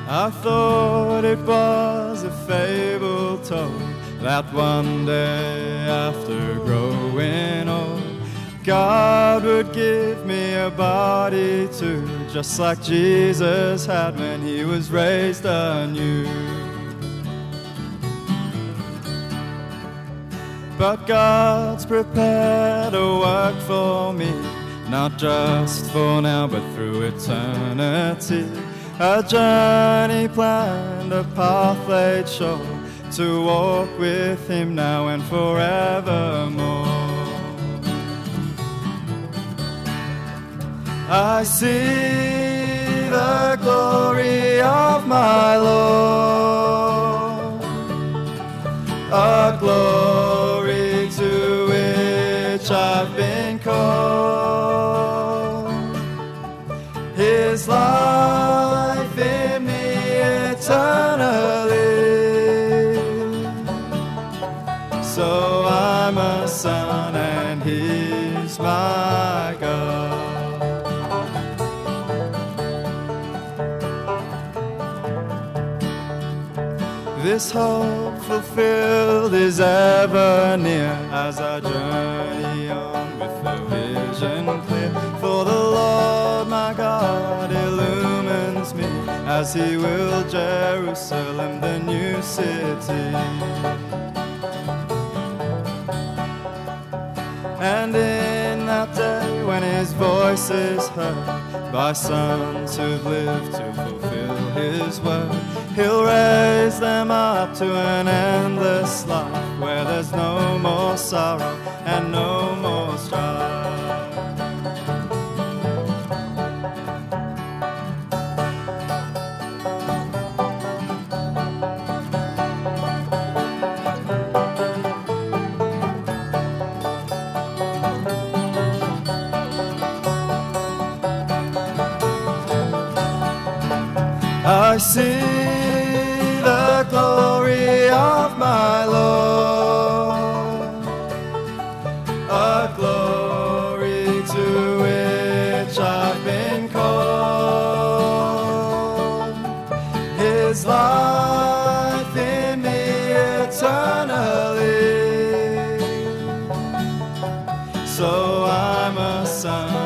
I thought it was a fable told that one day after growing old, God would give me a body too, just like Jesus had when he was raised anew. But God's prepared a work for me, not just for now but through eternity. A journey planned, a path laid sure, to walk with him now and forevermore. I see the glory of my Lord, a glory to which I've been called. His life in me eternally, so I'm a son and he's my God. This hope fulfilled is ever near as I journey on with the vision clear. For the Lord my God illumines me as he will Jerusalem, the new city. And in that day when his voice is heard by sons who've lived to fulfill his word, he'll raise them up to an endless life where there's no more sorrow and no more strife. I see the glory of my Lord, a glory to which I've been called. His life in me eternally, so I'm a son